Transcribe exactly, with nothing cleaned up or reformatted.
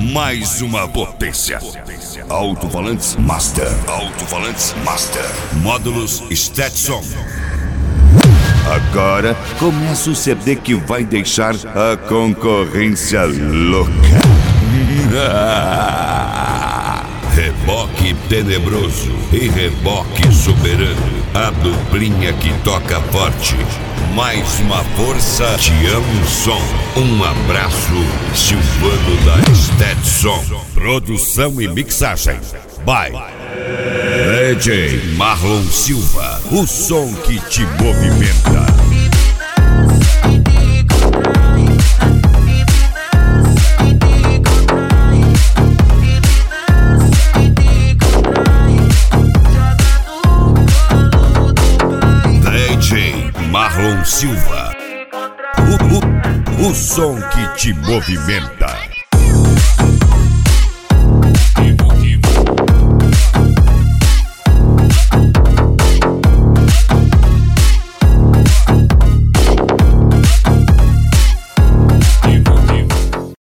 mais uma potência. Alto-falantes Master. Alto-falantes Master. Módulos Stetson. Agora começa o C D que vai deixar a concorrência louca. Reboque tenebroso e reboque soberano. A duplinha que toca forte. Mais uma força, te amo som. Um abraço, Silvano da Stetson. Produção e mixagem by D J Marlon Silva. O som que te movimenta. D J Marlon Silva. O, o, o som que te movimenta.